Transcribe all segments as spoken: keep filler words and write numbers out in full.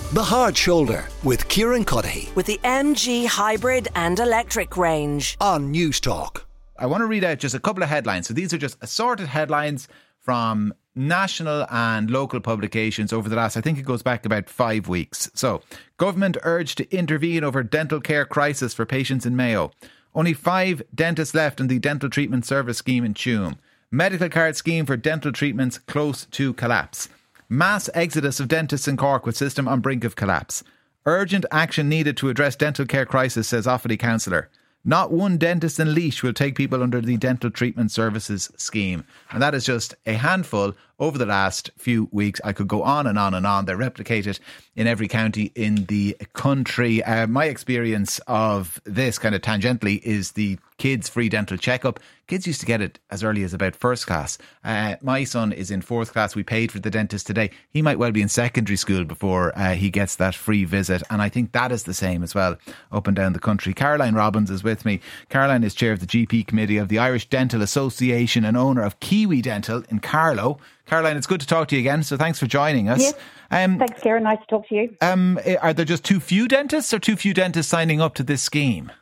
The Hard Shoulder with Kieran Cuddihy with the M G Hybrid and Electric range on News Talk. I want to read out just a couple of headlines. So these are just assorted headlines from national and local publications over the last, I think it goes back about five weeks. So, government urged to intervene over dental care crisis for patients in Mayo. Only five dentists left in the dental treatment service scheme in Tuam. Medical card scheme for dental treatments close to collapse. Mass exodus of dentists in Cork with system on brink of collapse. Urgent action needed to address dental care crisis, says Offaly councillor. Not one dentist in Laois will take people under the dental treatment services scheme. And that is just a handful over the last few weeks. I could go on and on and on. They're replicated in every county in the country. Uh, my experience of this kind of tangentially is the kids' free dental checkup. Kids used to get it as early as about first class. Uh, my son is in fourth class. We paid for the dentist today. He might well be in secondary school before uh, he gets that free visit. And I think that is the same as well up and down the country. Caroline Robbins is with me. Caroline is chair of the G P committee of the Irish Dental Association and owner of Kiwi Dental in Carlow. Caroline, it's good to talk to you again. So thanks for joining us. Yes. Um, thanks, Karen. Nice to talk to you. Um, are there just too few dentists or too few dentists signing up to this scheme?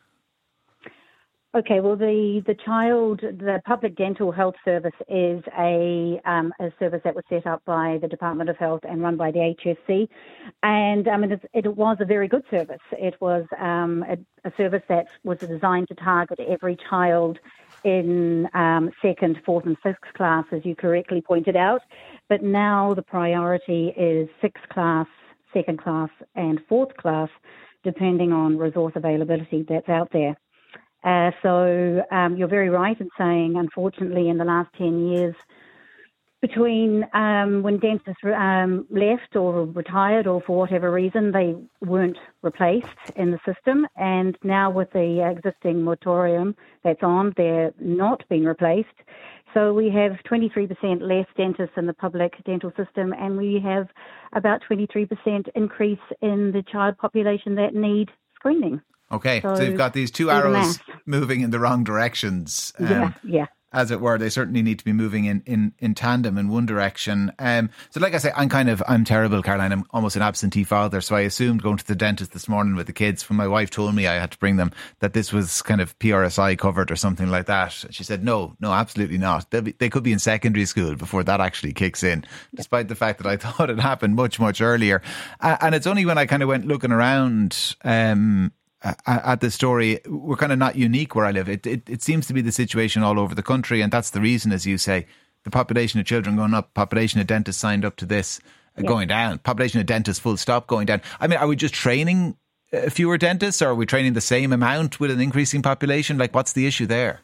Okay, well, the, the child, the Public Dental Health Service is a um, a service that was set up by the Department of Health and run by the H S C. And I mean, it, it was a very good service. It was um, a, a service that was designed to target every child in um, second, fourth and fifth class, as you correctly pointed out. But now the priority is sixth class, second class and fourth class, depending on resource availability that's out there. Uh, so um, you're very right in saying, unfortunately, in the last ten years, between um, when dentists um, left or retired or for whatever reason, they weren't replaced in the system. And now with the existing moratorium that's on, they're not being replaced. So we have twenty-three percent less dentists in the public dental system, and we have about twenty-three percent increase in the child population that need screening. Okay, so, so you've got these two arrows moving in the wrong directions. Um, yeah, yeah. As it were, they certainly need to be moving in, in, in tandem in one direction. Um, so like I say, I'm kind of, I'm terrible, Caroline. I'm almost an absentee father. So I assumed going to the dentist this morning with the kids, when my wife told me I had to bring them, that this was kind of P R S I covered or something like that. She said, no, no, absolutely not. Be, they could be in secondary school before that actually kicks in, despite the fact that I thought it happened much, much earlier. Uh, and it's only when I kind of went looking around, um, at the story, we're kind of not unique where I live. It, it it seems to be the situation all over the country, and that's the reason, as you say, the population of children going up, population of dentists signed up to this uh, yeah. going down, population of dentists full stop going down. I mean, are we just training uh, fewer dentists, or are we training the same amount with an increasing population? Like, what's the issue there?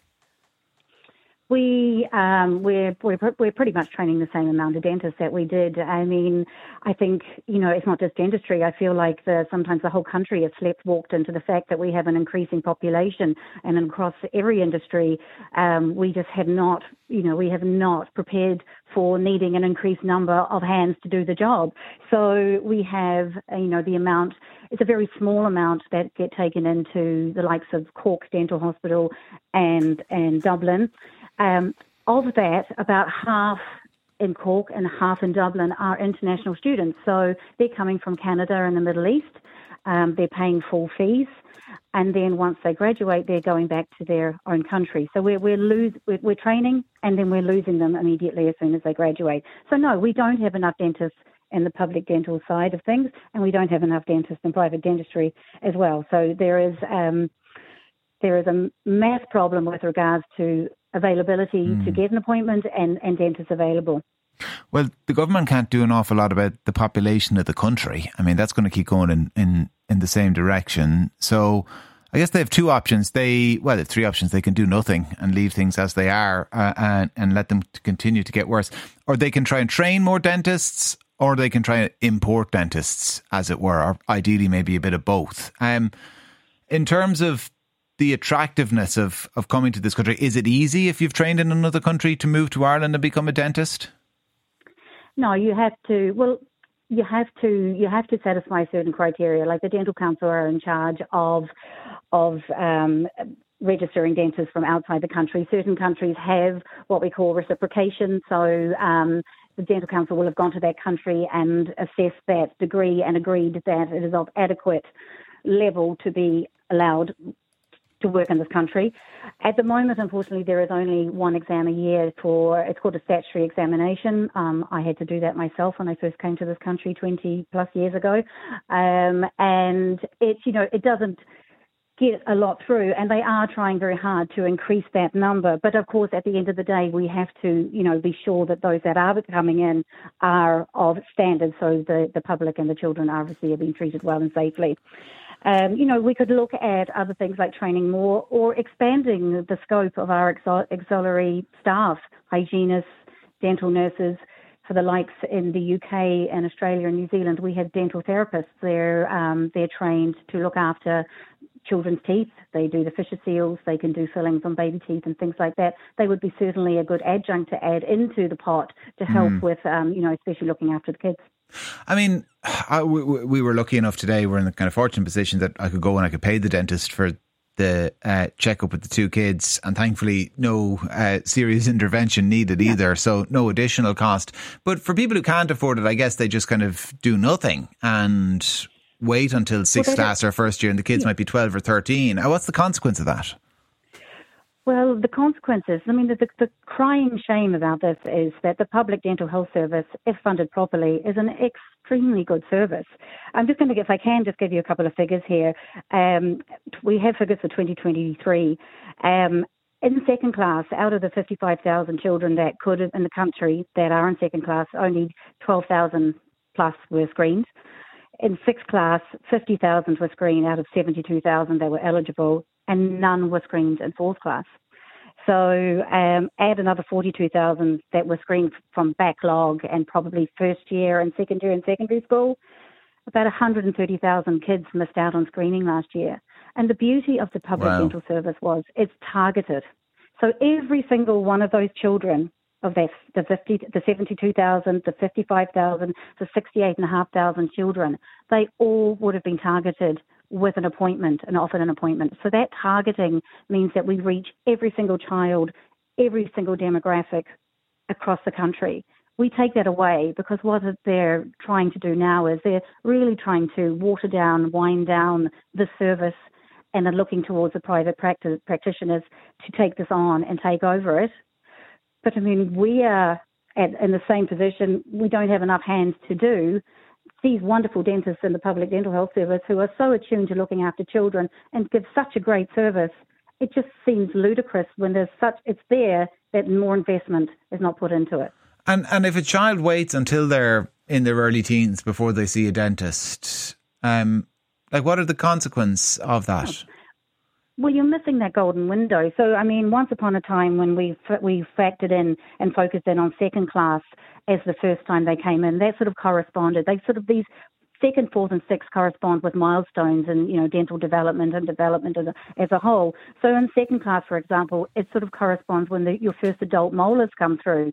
We um, we're, we're we're pretty much training the same amount of dentists that we did. I mean, I think, you know, it's not just dentistry. I feel like the, sometimes the whole country has sleepwalked into the fact that we have an increasing population, and across every industry, um, we just have not, you know, we have not prepared for needing an increased number of hands to do the job. So we have, you know, the amount. It's a very small amount that get taken into the likes of Cork Dental Hospital and and Dublin. Um, of that, about half in Cork and half in Dublin are international students. So they're coming from Canada and the Middle East. Um, they're paying full fees. And then once they graduate, they're going back to their own country. So we're we're, lose, we're, we're training, and then we're losing them immediately as soon as they graduate. So no, we don't have enough dentists in the public dental side of things, and we don't have enough dentists in private dentistry as well. So there is um, there is a mass problem with regards to availability mm. to get an appointment and, and dentists available. Well, the government can't do an awful lot about the population of the country. I mean, that's going to keep going in, in, in the same direction. So I guess they have two options. They, well, they have three options. They can do nothing and leave things as they are uh, and, and let them continue to get worse. Or they can try and train more dentists, or they can try and import dentists, as it were, or ideally maybe a bit of both. Um, in terms of the attractiveness of, of coming to this country, is it easy if you've trained in another country to move to Ireland and become a dentist? No, you have to, well, you have to you have to satisfy certain criteria. Like the Dental Council are in charge of of um, registering dentists from outside the country. Certain countries have what we call reciprocation, so um, the Dental Council will have gone to that country and assessed that degree and agreed that it is of adequate level to be allowed to work in this country. At the moment, unfortunately, there is only one exam a year for, it's called a statutory examination. Um, I had to do that myself when I first came to this country twenty plus years ago. Um, and it's, you know, it doesn't get a lot through, and they are trying very hard to increase that number. But of course, at the end of the day, we have to, you know, be sure that those that are coming in are of standard, so the, the public and the children obviously are being treated well and safely. Um, you know, we could look at other things like training more or expanding the scope of our auxil- auxiliary staff, hygienists, dental nurses. For the likes in the U K and Australia and New Zealand, we have dental therapists. They're, um, they're trained to look after children's teeth. They do the fissure seals. They can do fillings on baby teeth and things like that. They would be certainly a good adjunct to add into the pot to help mm. with, um, you know, especially looking after the kids. I mean, I, we, we were lucky enough today. We're in the kind of fortunate position that I could go and I could pay the dentist for the uh, checkup with the two kids, and thankfully no uh, serious intervention needed yeah. either, so no additional cost. But for people who can't afford it, I guess they just kind of do nothing and wait until sixth well, class or first year, and the kids yeah. might be twelve or thirteen. What's the consequence of that? Well, the consequences, I mean, the, the, the crying shame about this is that the public dental health service, if funded properly, is an extremely good service. I'm just going to, if I can, just give you a couple of figures here. Um, we have figures for twenty twenty-three. Um, in second class, out of the fifty-five thousand children that could in the country that are in second class, only twelve thousand plus were screened. In sixth class, fifty thousand were screened out of seventy-two thousand that were eligible, and none were screened in fourth class. So um, add another forty-two thousand that were screened from backlog and probably first year and second year in secondary school. About one hundred thirty thousand kids missed out on screening last year. And the beauty of the public wow. dental service was it's targeted. So every single one of those children, of that, the fifty, the seventy-two thousand, the fifty-five thousand, the sixty-eight thousand five hundred children, they all would have been targeted with an appointment and offered an appointment. So that targeting means that we reach every single child, every single demographic across the country. We take that away because what they're trying to do now is they're really trying to water down, wind down the service, and are looking towards the private practice, practitioners to take this on and take over it. But I mean, we are at, in the same position. We don't have enough hands to do. These wonderful dentists in the public dental health service who are so attuned to looking after children and give such a great service, it just seems ludicrous when there's such, it's there that more investment is not put into it. And and if a child waits until they're in their early teens before they see a dentist, um, like what are the consequences of that? Well, you're missing that golden window. So, I mean, once upon a time when we we factored in and focused in on second class as the first time they came in, that sort of corresponded. They sort of, these second, fourth and sixth correspond with milestones in, you know, dental development and development as a, as a whole. So in second class, for example, it sort of corresponds when the, your first adult molars come through.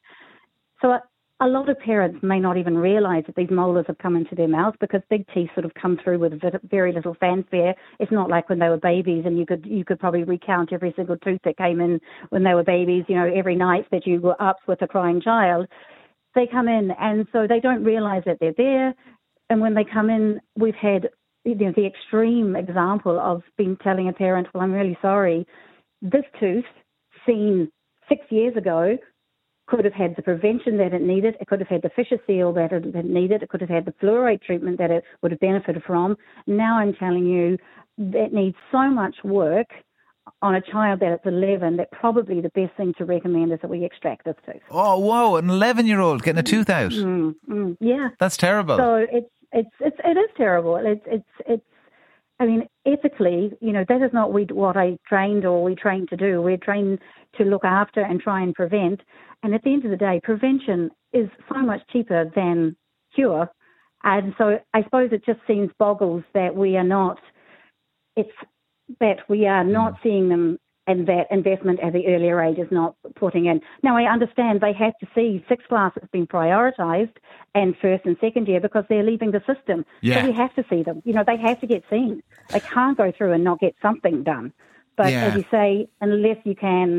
So a, a lot of parents may not even realise that these molars have come into their mouths because big teeth sort of come through with very little fanfare. It's not like when they were babies and you could you could probably recount every single tooth that came in when they were babies, you know, every night that you were up with a crying child. They come in and so they don't realise that they're there. And when they come in, we've had, you know, the extreme example of being telling a parent, well, I'm really sorry, this tooth seen six years ago could have had the prevention that it needed. It could have had the fissure seal that it, that it needed. It could have had the fluoride treatment that it would have benefited from. Now I'm telling you that needs so much work on a child that it's eleven that probably the best thing to recommend is that we extract this tooth. Oh, whoa, an eleven-year-old getting a tooth out. Mm, mm, yeah. That's terrible. So it's, it's, it's, it is terrible. It's, it's, it's, I mean, ethically, you know, that is not we, what I trained or we trained to do. We're trained to look after and try and prevent. And at the end of the day, prevention is so much cheaper than cure. And so I suppose it just seems boggles that we are not, it's that we are not seeing them and that investment at the earlier age is not putting in. Now, I understand they have to see sixth class has been prioritised and first and second year because they're leaving the system. Yeah. So we have to see them. You know, they have to get seen. They can't go through and not get something done. But yeah. as you say, unless you can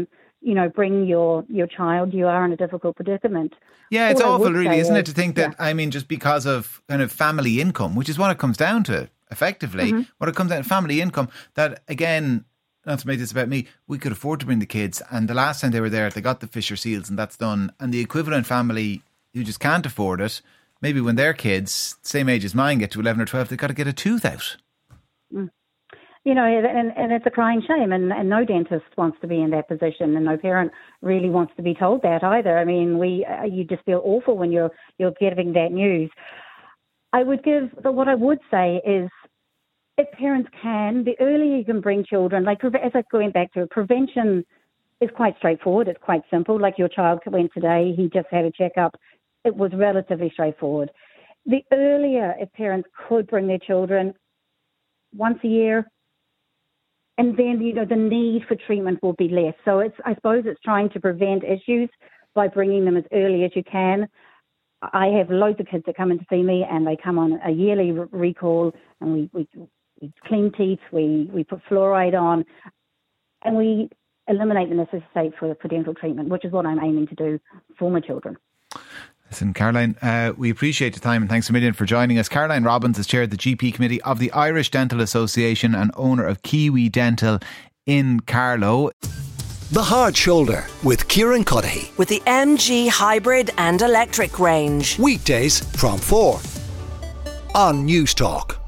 you know, bring your, your child, you are in a difficult predicament. Yeah, it's All I awful, would really, say isn't is- it, to think that, yeah. I mean, just because of kind of family income, which is what it comes down to, effectively, Mm-hmm. what it comes down to, family income, that, again, not to make this about me, we could afford to bring the kids, and the last time they were there, they got the fish or seals, and that's done. And the equivalent family who just can't afford it, maybe when their kids, same age as mine, get to eleven or twelve, they've got to get a tooth out. You know, and, and it's a crying shame, and, and no dentist wants to be in that position, and no parent really wants to be told that either. I mean, we uh, you just feel awful when you're you're getting that news. I would give, what I would say is, if parents can, the earlier you can bring children, like as I going back to it, prevention is quite straightforward. It's quite simple. Like your child went today, he just had a checkup. It was relatively straightforward. The earlier, if parents could bring their children once a year, and then, you know, the need for treatment will be less. So it's, I suppose it's trying to prevent issues by bringing them as early as you can. I have loads of kids that come in to see me, and they come on a yearly re- recall, and we, we, we clean teeth, we, we put fluoride on, and we eliminate the necessity for, for dental treatment, which is what I'm aiming to do for my children. Listen, Caroline, uh, we appreciate the time and thanks a million for joining us. Caroline Robbins is chair of the G P Committee of the Irish Dental Association and owner of Kiwi Dental in Carlow. The Hard Shoulder with Kieran Cuddihy. With the M G hybrid and electric range. Weekdays from four on News Talk.